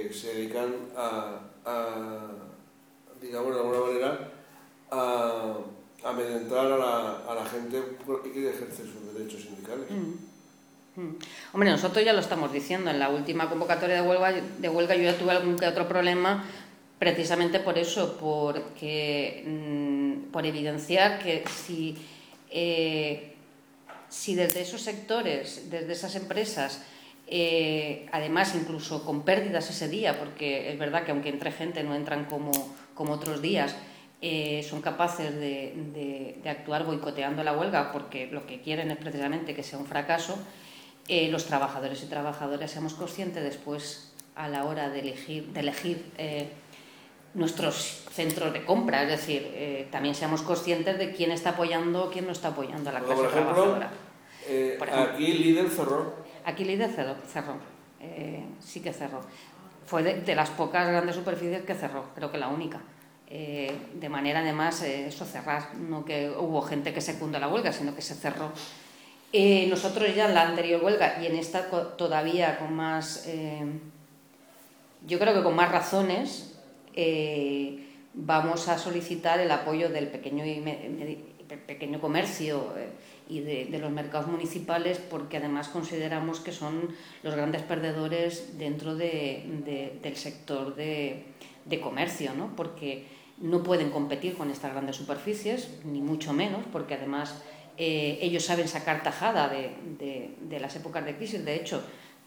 que se dedican digamos de alguna manera, a amedrentar a la gente porque quiere ejercer sus derechos sindicales. Hombre, nosotros ya lo estamos diciendo, en la última convocatoria de huelga yo ya tuve algún que otro problema, precisamente por eso, por evidenciar que si desde esos sectores, desde esas empresas, además incluso con pérdidas ese día, porque es verdad que aunque entre gente no entran como otros días, son capaces de actuar boicoteando la huelga porque lo que quieren es precisamente que sea un fracaso, los trabajadores y trabajadoras seamos conscientes después a la hora de elegir nuestros centros de compra, es decir, también seamos conscientes de quién está apoyando o quién no está apoyando a la clase trabajadora. Por ejemplo, aquí Lidl cerró. Aquí Lidl cerró, sí que cerró. Fue de las pocas grandes superficies que cerró, creo que la única. De manera además, eso cerrar, no que hubo gente que secundó la huelga, sino que se cerró. Nosotros ya en la anterior huelga y en esta todavía con más, yo creo que con más razones, vamos a solicitar el apoyo del pequeño comercio y de los mercados municipales, porque además consideramos que son los grandes perdedores dentro del sector de comercio, ¿no? Porque no pueden competir con estas grandes superficies, ni mucho menos, porque además ellos saben sacar tajada de las épocas de crisis. De hecho,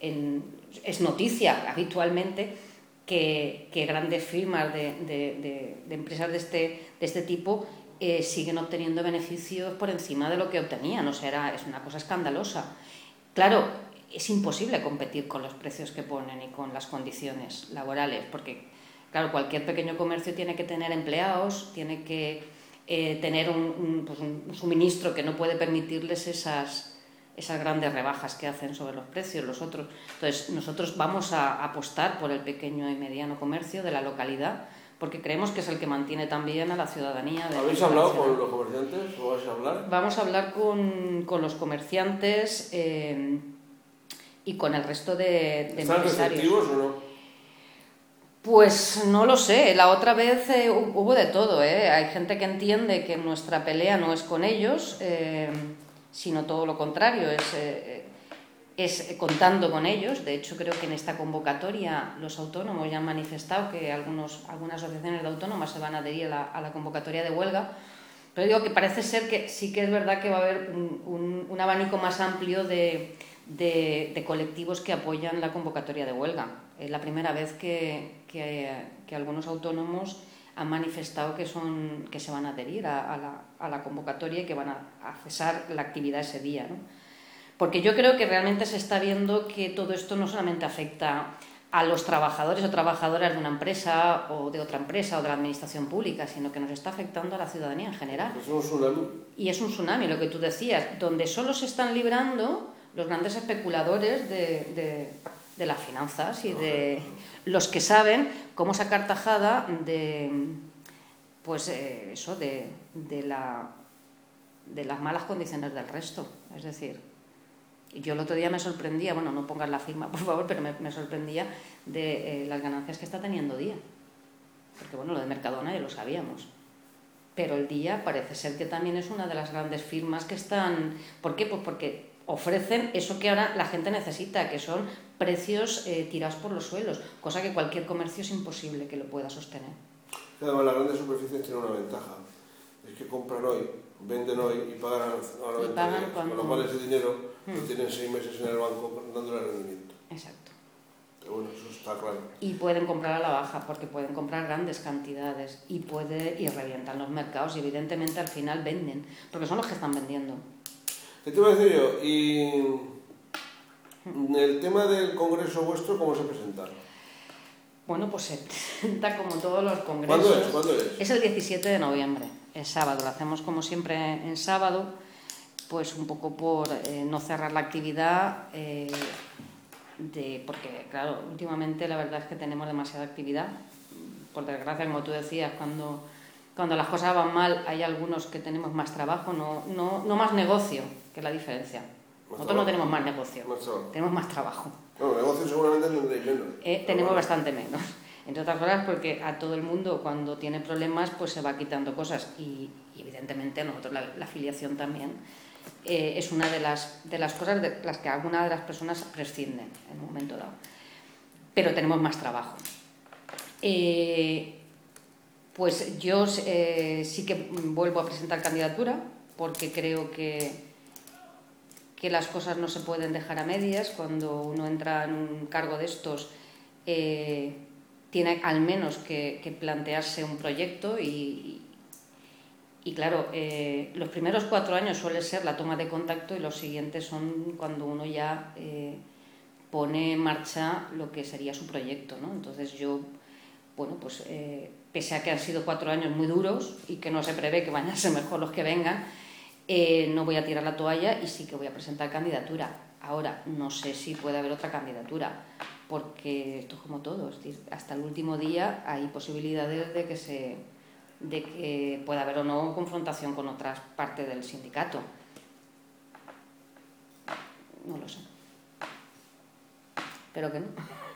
es noticia habitualmente que grandes firmas de empresas de este tipo siguen obteniendo beneficios por encima de lo que obtenían. O sea, es una cosa escandalosa. Claro, es imposible competir con los precios que ponen y con las condiciones laborales, porque, claro, cualquier pequeño comercio tiene que tener empleados, tiene que tener un suministro que no puede permitirles esas grandes rebajas que hacen sobre los precios los otros. Entonces, nosotros vamos a apostar por el pequeño y mediano comercio de la localidad, porque creemos que es el que mantiene también a la ciudadanía. ¿Habéis hablado con los comerciantes? ¿O vais a hablar? Vamos a hablar con los comerciantes y con el resto de ¿Están receptivos o no? Pues no lo sé, la otra vez hubo de todo, Hay gente que entiende que nuestra pelea no es con ellos, sino todo lo contrario, es contando con ellos. De hecho, creo que en esta convocatoria los autónomos ya han manifestado que algunas asociaciones de autónomas se van a adherir a la convocatoria de huelga, pero digo que parece ser que sí que es verdad que va a haber un abanico más amplio de colectivos que apoyan la convocatoria de huelga. Es la primera vez que algunos autónomos han manifestado que se van a adherir a la convocatoria y que van a cesar la actividad ese día, ¿no? Porque yo creo que realmente se está viendo que todo esto no solamente afecta a los trabajadores o trabajadoras de una empresa o de otra empresa o de la administración pública, sino que nos está afectando a la ciudadanía en general. Es un tsunami. Y es un tsunami, lo que tú decías, donde solo se están librando los grandes especuladores de las finanzas y de los que saben cómo sacar tajada de las malas condiciones del resto. Es decir, yo el otro día me sorprendía, bueno, no pongas la firma por favor, pero me sorprendía de las ganancias que está teniendo Día, porque bueno, lo de Mercadona ya lo sabíamos, pero el Día parece ser que también es una de las grandes firmas que están. ¿Por qué? Pues porque ofrecen eso que ahora la gente necesita, que son precios tirados por los suelos, cosa que cualquier comercio es imposible que lo pueda sostener. Además, las grandes superficies tienen una ventaja, es que compran hoy, venden hoy y pagan a la venta, con lo cual ese dinero lo tienen 6 meses en el banco dándole rendimiento. Exacto. Pero bueno, eso está claro. Y pueden comprar a la baja porque pueden comprar grandes cantidades y revientan los mercados y evidentemente al final venden, porque son los que están vendiendo. ¿Qué te iba a decir yo? Y el tema del congreso vuestro, ¿cómo se presenta? Bueno, pues se presenta como todos los congresos. ¿Cuándo es? Es el 17 de noviembre, es sábado. Lo hacemos como siempre en sábado, pues un poco por no cerrar la actividad, porque claro, últimamente la verdad es que tenemos demasiada actividad. Por desgracia, como tú decías, cuando las cosas van mal hay algunos que tenemos más trabajo, no más negocio, que es la diferencia. Nosotros no tenemos más negocio, tenemos más trabajo. No, negocio seguramente tendréis menos. Tenemos bastante menos. Entre otras cosas porque a todo el mundo cuando tiene problemas pues se va quitando cosas y evidentemente a nosotros la afiliación también es una de las cosas de las que alguna de las personas prescinden en un momento dado. Pero tenemos más trabajo. Pues yo sí que vuelvo a presentar candidatura porque creo que las cosas no se pueden dejar a medias. Cuando uno entra en un cargo de estos tiene al menos que plantearse un proyecto y claro, los primeros 4 años suele ser la toma de contacto y los siguientes son cuando uno ya pone en marcha lo que sería su proyecto, ¿no? Entonces yo, bueno, pues pese a que han sido 4 años muy duros y que no se prevé que vayan a ser mejor los que vengan, no voy a tirar la toalla y sí que voy a presentar candidatura. Ahora, no sé si puede haber otra candidatura, porque esto es como todo, es decir, hasta el último día hay posibilidades de que pueda haber o no confrontación con otras partes del sindicato. No lo sé. Espero que no.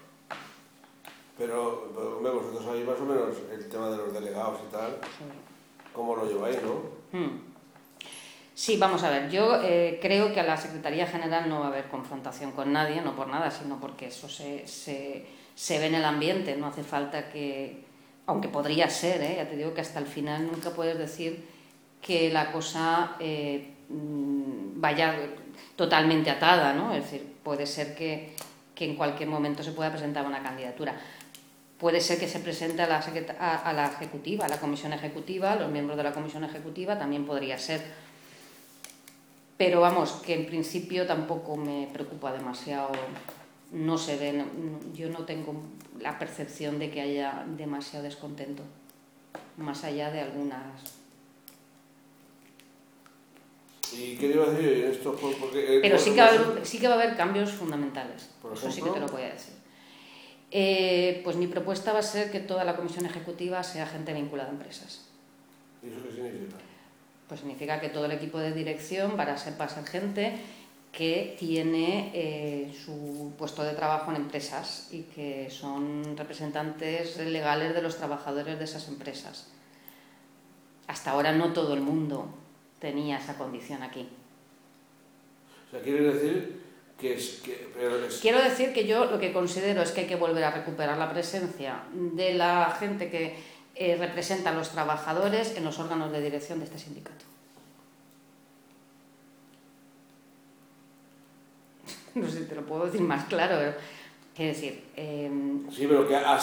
Pero vosotros sabéis más o menos el tema de los delegados y tal, sí. ¿Cómo lo lleváis, no? Sí, vamos a ver, yo creo que a la Secretaría General no va a haber confrontación con nadie, no por nada, sino porque eso se ve en el ambiente, no hace falta que, aunque podría ser, ya te digo que hasta el final nunca puedes decir que la cosa vaya totalmente atada, ¿no? Es decir, puede ser que en cualquier momento se pueda presentar una candidatura. Puede ser que se presente a la ejecutiva, a la comisión ejecutiva, a los miembros de la comisión ejecutiva, también podría ser. Pero vamos, que en principio tampoco me preocupa demasiado, no se ve, yo no tengo la percepción de que haya demasiado descontento, más allá de algunas. ¿Y qué le iba a decir esto? Pero sí que va a haber cambios fundamentales, eso sí que te lo voy a decir. Pues mi propuesta va a ser que toda la comisión ejecutiva sea gente vinculada a empresas. ¿Y eso qué significa? Pues significa que todo el equipo de dirección va a ser gente que tiene su puesto de trabajo en empresas y que son representantes legales de los trabajadores de esas empresas. Hasta ahora no todo el mundo tenía esa condición aquí. O sea, ¿quiere decir Quiero decir que yo lo que considero es que hay que volver a recuperar la presencia de la gente que representa a los trabajadores en los órganos de dirección de este sindicato. No sé si te lo puedo decir más claro, pero, es decir... Sí, pero que